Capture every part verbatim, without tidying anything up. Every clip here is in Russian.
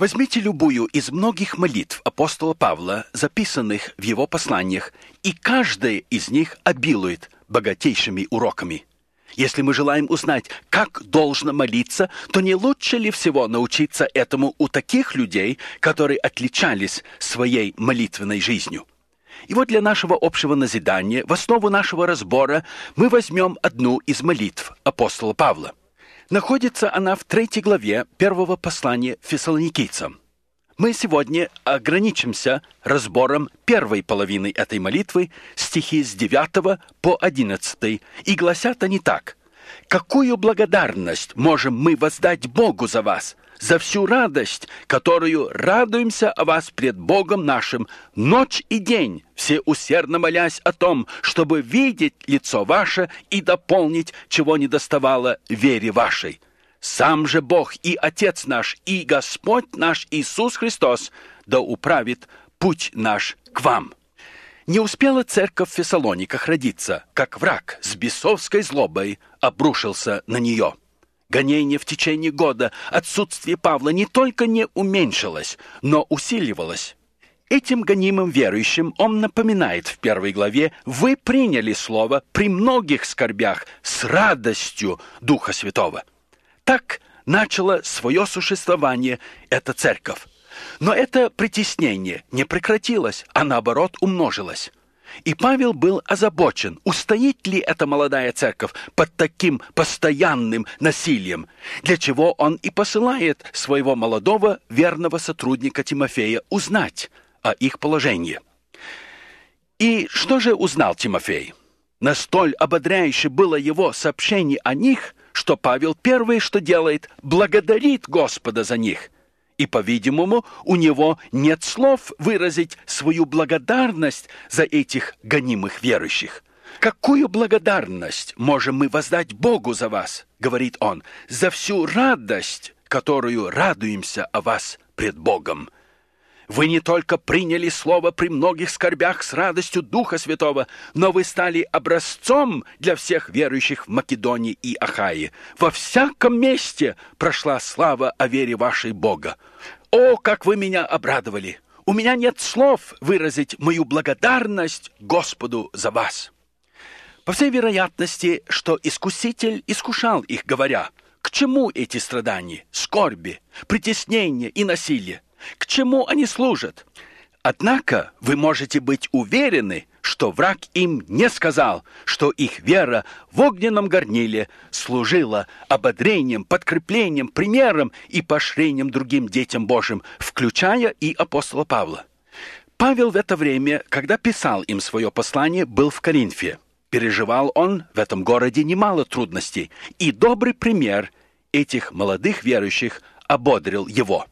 Возьмите любую из многих молитв апостола Павла, записанных в его посланиях, и каждая из них обилует богатейшими уроками. Если мы желаем узнать, как должно молиться, то не лучше ли всего научиться этому у таких людей, которые отличались своей молитвенной жизнью? И вот для нашего общего назидания, в основу нашего разбора, мы возьмем одну из молитв апостола Павла. Находится она в третьей главе первого послания Фессалоникийцам. Мы сегодня ограничимся разбором первой половины этой молитвы, стихи с девятого по одиннадцатый, и гласят они так. «Какую благодарность можем мы воздать Богу за вас, за всю радость, которую радуемся о вас пред Богом нашим, ночь и день, все усердно молясь о том, чтобы видеть лицо ваше и дополнить, чего недоставало вере вашей. Сам же Бог и Отец наш, и Господь наш Иисус Христос да управит путь наш к вам». Не успела церковь в Фессалониках родиться, как враг с бесовской злобой обрушился на нее. Гонение в течение года, отсутствие Павла не только не уменьшилось, но усиливалось. Этим гонимым верующим он напоминает в первой главе: «Вы приняли слово при многих скорбях с радостью Духа Святого». Так начало свое существование эта церковь. Но это притеснение не прекратилось, а наоборот умножилось. И Павел был озабочен, устоит ли эта молодая церковь под таким постоянным насилием, для чего он и посылает своего молодого верного сотрудника Тимофея узнать о их положении. И что же узнал Тимофей? Настоль ободряюще было его сообщение о них, что Павел первое, что делает, благодарит Господа за них. И, по-видимому, у него нет слов выразить свою благодарность за этих гонимых верующих. «Какую благодарность можем мы воздать Богу за вас, — говорит он, — за всю радость, которую радуемся о вас пред Богом? Вы не только приняли слово при многих скорбях с радостью Духа Святого, но вы стали образцом для всех верующих в Македонии и Ахае. Во всяком месте прошла слава о вере вашей Бога. О, как вы меня обрадовали! У меня нет слов выразить мою благодарность Господу за вас». По всей вероятности, что Искуситель искушал их, говоря: «К чему эти страдания, скорби, притеснения и насилие? К чему они служат?» Однако вы можете быть уверены, что враг им не сказал, что их вера в огненном горниле служила ободрением, подкреплением, примером и поощрением другим детям Божьим, включая и апостола Павла. Павел в это время, когда писал им свое послание, был в Коринфе. Переживал он в этом городе немало трудностей, и добрый пример этих молодых верующих ободрил его.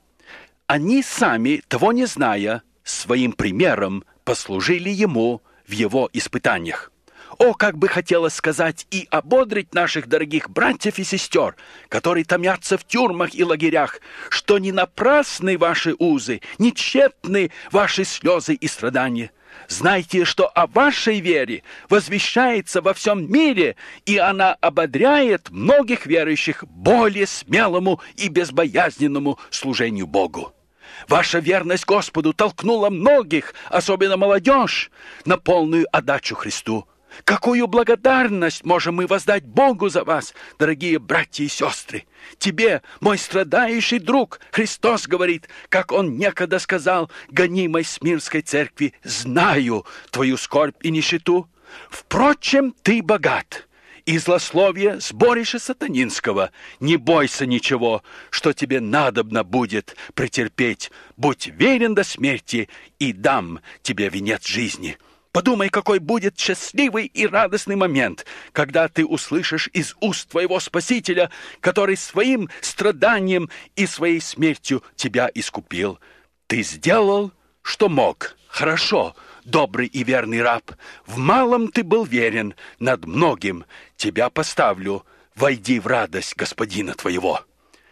Они сами, того не зная, своим примером послужили ему в его испытаниях. О, как бы хотелось сказать и ободрить наших дорогих братьев и сестер, которые томятся в тюрьмах и лагерях, что не напрасны ваши узы, не тщетны ваши слезы и страдания. Знайте, что о вашей вере возвещается во всем мире, и она ободряет многих верующих более смелому и безбоязненному служению Богу. Ваша верность Господу толкнула многих, особенно молодежь, на полную отдачу Христу. Какую благодарность можем мы воздать Богу за вас, дорогие братья и сестры! Тебе, мой страдающий друг, Христос говорит, как Он некогда сказал гонимой Смирнской церкви: «Знаю твою скорбь и нищету. Впрочем, ты богат, и злословие сборища сатанинского. Не бойся ничего, что тебе надобно будет претерпеть. Будь верен до смерти, и дам тебе венец жизни». Подумай, какой будет счастливый и радостный момент, когда ты услышишь из уст твоего Спасителя, который своим страданием и своей смертью тебя искупил. Ты сделал, что мог. Хорошо, добрый и верный раб. В малом ты был верен, над многим тебя поставлю. Войди в радость Господина твоего.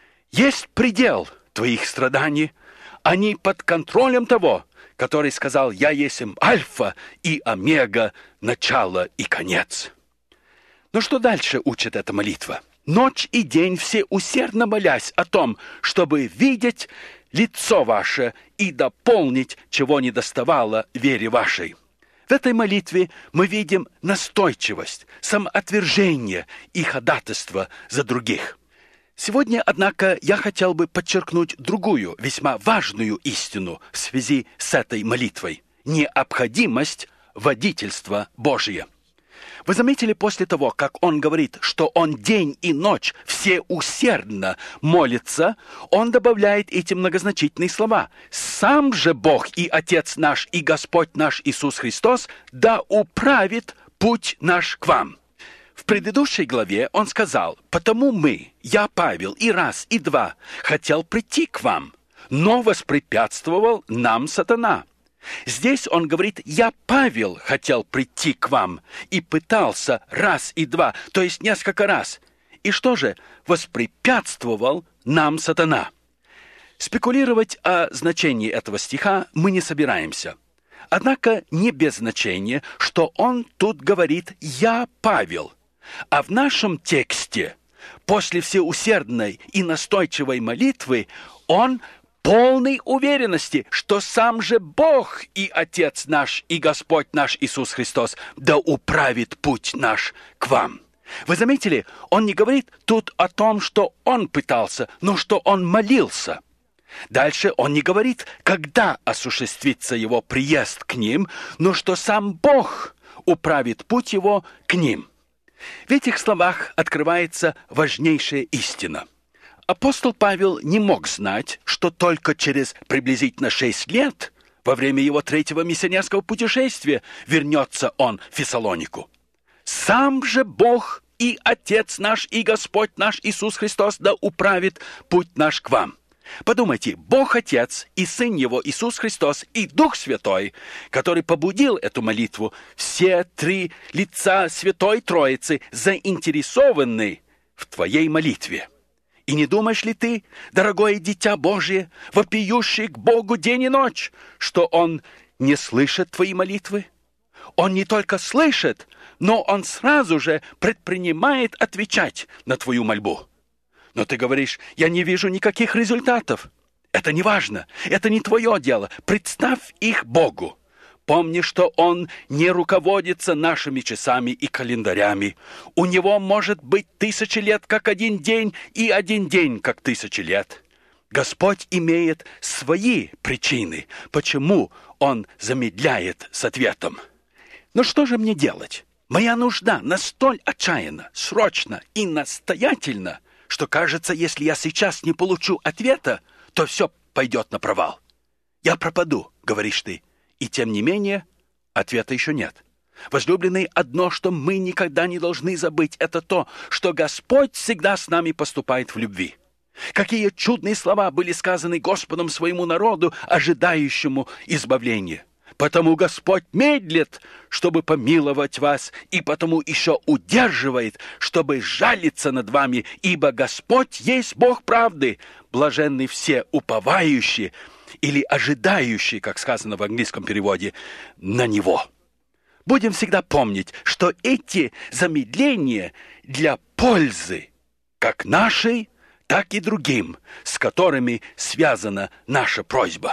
Есть предел твоих страданий. Они под контролем того, который сказал: «Я есть Альфа и Омега, начало и конец». Но что дальше учит эта молитва? Ночь и день все усердно молясь о том, чтобы видеть лицо ваше и дополнить, чего не доставало вере вашей». В этой молитве мы видим настойчивость, самоотвержение и ходатайство за других. Сегодня, однако, я хотел бы подчеркнуть другую, весьма важную истину в связи с этой молитвой – необходимость водительства Божия. Вы заметили, после того, как он говорит, что он день и ночь всеусердно молится, он добавляет эти многозначительные слова. «Сам же Бог и Отец наш, и Господь наш Иисус Христос, да управит путь наш к вам». В предыдущей главе он сказал: «Потому мы, я, Павел, и раз, и два, хотел прийти к вам, но воспрепятствовал нам сатана». Здесь он говорит: «Я, Павел, хотел прийти к вам и пытался раз и два», то есть несколько раз. И что же? «Воспрепятствовал нам сатана». Спекулировать о значении этого стиха мы не собираемся. Однако не без значения, что он тут говорит «я, Павел». А в нашем тексте, после всеусердной и настойчивой молитвы, он полной уверенности, что сам же Бог и Отец наш, и Господь наш Иисус Христос, да управит путь наш к вам. Вы заметили, он не говорит тут о том, что он пытался, но что он молился. Дальше он не говорит, когда осуществится его приезд к ним, но что сам Бог управит путь его к ним. В этих словах открывается важнейшая истина. Апостол Павел не мог знать, что только через приблизительно шесть лет, во время его третьего миссионерского путешествия, вернется он в Фессалонику. «Сам же Бог и Отец наш, и Господь наш Иисус Христос, да управит путь наш к вам». Подумайте, Бог Отец и Сын Его Иисус Христос и Дух Святой, который побудил эту молитву, все три лица Святой Троицы заинтересованы в твоей молитве. И не думаешь ли ты, дорогое дитя Божие, вопиющий к Богу день и ночь, что Он не слышит твои молитвы? Он не только слышит, но Он сразу же предпринимает отвечать на твою мольбу. Но ты говоришь: я не вижу никаких результатов. Это не важно, это не твое дело. Представь их Богу. Помни, что Он не руководится нашими часами и календарями. У Него может быть тысячи лет, как один день, и один день, как тысячи лет. Господь имеет свои причины, почему Он замедляет с ответом. Но что же мне делать? Моя нужда настоль отчаянна, срочно и настоятельна, что кажется, если я сейчас не получу ответа, то все пойдет на провал. Я пропаду, говоришь ты. И тем не менее, ответа еще нет. Возлюбленные, одно, что мы никогда не должны забыть, это то, что Господь всегда с нами поступает в любви. Какие чудные слова были сказаны Господом своему народу, ожидающему избавления. «Потому Господь медлит, чтобы помиловать вас, и потому еще удерживает, чтобы жалиться над вами, ибо Господь есть Бог правды, блаженны все уповающие или ожидающие, как сказано в английском переводе, на Него». Будем всегда помнить, что эти замедления для пользы как нашей, так и другим, с которыми связана наша просьба.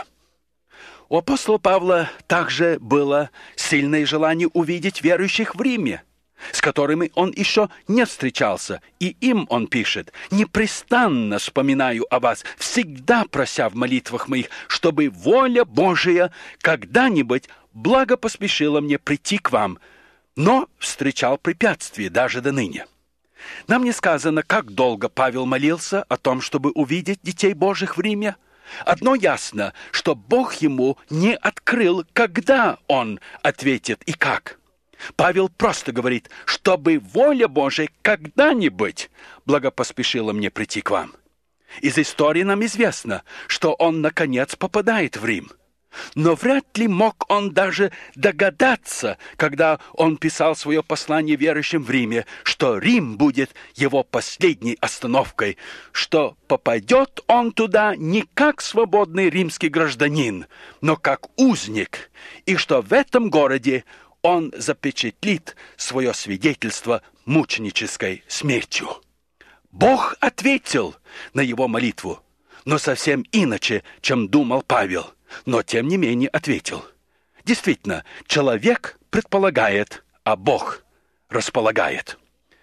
У апостола Павла также было сильное желание увидеть верующих в Риме, с которыми он еще не встречался, и им он пишет: «Непрестанно вспоминаю о вас, всегда прося в молитвах моих, чтобы воля Божия когда-нибудь благо поспешила мне прийти к вам, но встречал препятствия даже до ныне». Нам не сказано, как долго Павел молился о том, чтобы увидеть детей Божьих в Риме. Одно ясно, что Бог ему не открыл, когда он ответит и как. Павел просто говорит: чтобы воля Божия когда-нибудь благопоспешила мне прийти к вам. Из истории нам известно, что он наконец попадает в Рим. Но вряд ли мог он даже догадаться, когда он писал свое послание верующим в Риме, что Рим будет его последней остановкой, что попадет он туда не как свободный римский гражданин, но как узник, и что в этом городе он запечатлит свое свидетельство мученической смертью. Бог ответил на его молитву, но совсем иначе, чем думал Павел, но тем не менее ответил. Действительно, человек предполагает, а Бог располагает.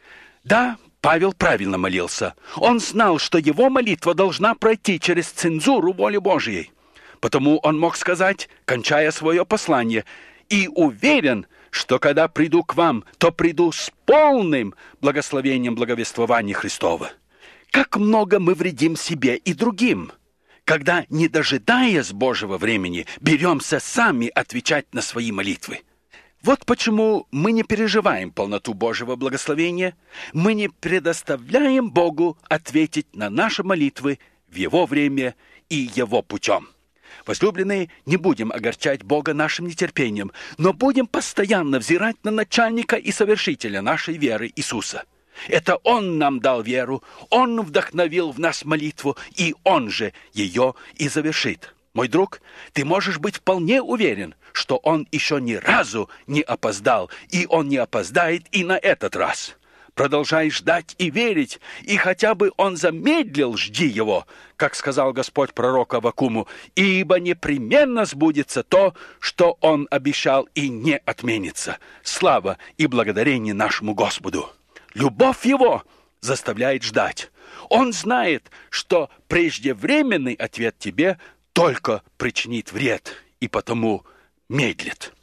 Да, Павел правильно молился. Он знал, что его молитва должна пройти через цензуру воли Божьей. Потому он мог сказать, кончая свое послание, «И уверен, что когда приду к вам, то приду с полным благословением благовествования Христова». Как много мы вредим себе и другим, когда, не дожидаясь Божьего времени, беремся сами отвечать на свои молитвы. Вот почему мы не переживаем полноту Божьего благословения, мы не предоставляем Богу ответить на наши молитвы в Его время и Его путем. Возлюбленные, не будем огорчать Бога нашим нетерпением, но будем постоянно взирать на начальника и совершителя нашей веры Иисуса. Это Он нам дал веру, Он вдохновил в нас молитву, и Он же ее и завершит. Мой друг, ты можешь быть вполне уверен, что Он еще ни разу не опоздал, и Он не опоздает и на этот раз. Продолжай ждать и верить, и хотя бы Он замедлил, жди Его, как сказал Господь пророку Аввакуму, ибо непременно сбудется то, что Он обещал, и не отменится. Слава и благодарение нашему Господу! Любовь Его заставляет ждать. Он знает, что преждевременный ответ тебе только причинит вред, и потому медлит.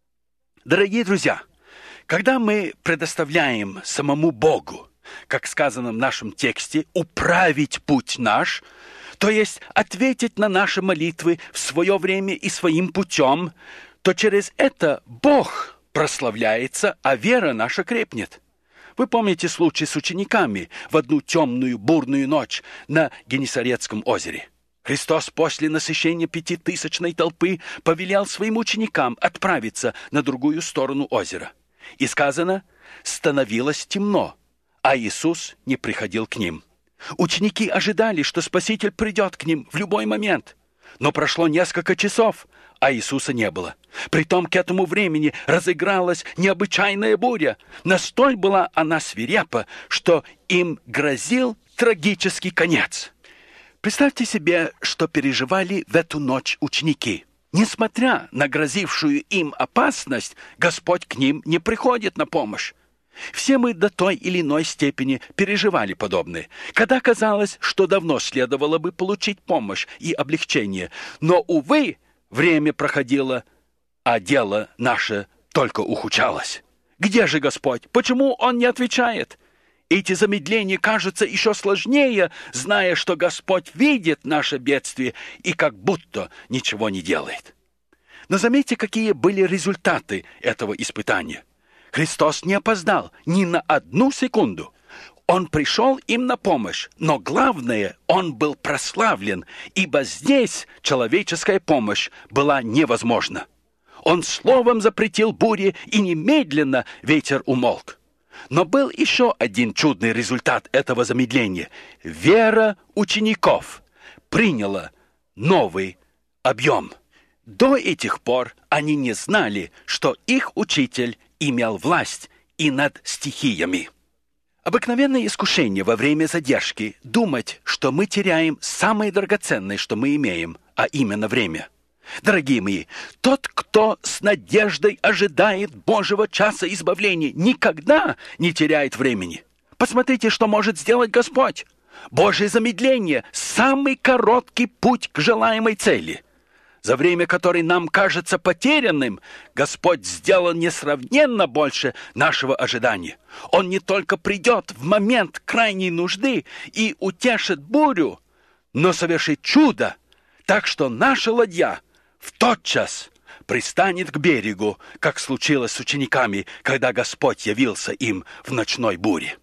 Дорогие друзья, когда мы предоставляем самому Богу, как сказано в нашем тексте, управить путь наш, то есть ответить на наши молитвы в свое время и своим путем, то через это Бог прославляется, а вера наша крепнет. Вы помните случай с учениками в одну темную бурную ночь на Генесарецком озере? Христос после насыщения пятитысячной толпы повелел своим ученикам отправиться на другую сторону озера. И сказано, становилось темно, а Иисус не приходил к ним. Ученики ожидали, что Спаситель придет к ним в любой момент. Но прошло несколько часов, а Иисуса не было. Притом к этому времени разыгралась необычайная буря. Настоль была она свирепа, что им грозил трагический конец. Представьте себе, что переживали в эту ночь ученики. Несмотря на грозившую им опасность, Господь к ним не приходит на помощь. Все мы до той или иной степени переживали подобное, когда казалось, что давно следовало бы получить помощь и облегчение. Но, увы, время проходило, а дело наше только ухудшалось. Где же Господь? Почему Он не отвечает? Эти замедления кажутся еще сложнее, зная, что Господь видит наше бедствие и как будто ничего не делает. Но заметьте, какие были результаты этого испытания. Христос не опоздал ни на одну секунду. Он пришел им на помощь, но главное, Он был прославлен, ибо здесь человеческая помощь была невозможна. Он словом запретил буре, и немедленно ветер умолк. Но был еще один чудный результат этого замедления. Вера учеников приняла новый объем. До этих пор они не знали, что их учитель имел власть и над стихиями. Обыкновенное искушение во время задержки думать, что мы теряем самое драгоценное, что мы имеем, а именно время. Дорогие мои, тот, кто с надеждой ожидает Божьего часа избавления, никогда не теряет времени. Посмотрите, что может сделать Господь. Божье замедление – самый короткий путь к желаемой цели. За время, которое нам кажется потерянным, Господь сделал несравненно больше нашего ожидания. Он не только придет в момент крайней нужды и утешит бурю, но совершит чудо, так что наша ладья в тот час пристанет к берегу, как случилось с учениками, когда Господь явился им в ночной буре.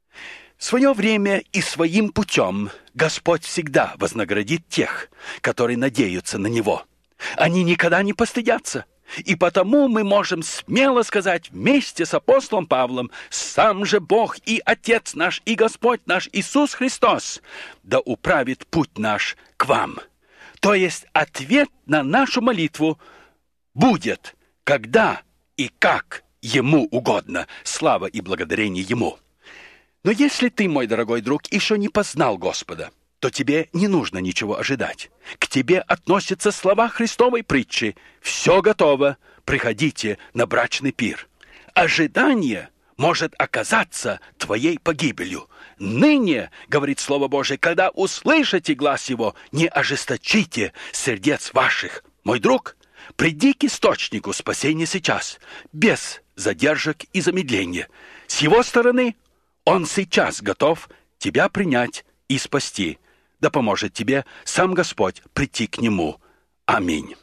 В свое время и своим путем Господь всегда вознаградит тех, которые надеются на Него. Они никогда не постыдятся. И потому мы можем смело сказать вместе с апостолом Павлом: «Сам же Бог и Отец наш, и Господь наш Иисус Христос да управит путь наш к вам». То есть ответ на нашу молитву будет, когда и как Ему угодно. Слава и благодарение Ему. Но если ты, мой дорогой друг, еще не познал Господа, то тебе не нужно ничего ожидать. К тебе относятся слова Христовой притчи: «Все готово, приходите на брачный пир». Ожидание может оказаться твоей погибелью. Ныне, говорит Слово Божие, когда услышите глас Его, не ожесточите сердец ваших. Мой друг, приди к источнику спасения сейчас, без задержек и замедления. С Его стороны Он сейчас готов тебя принять и спасти. Да поможет тебе сам Господь прийти к Нему. Аминь.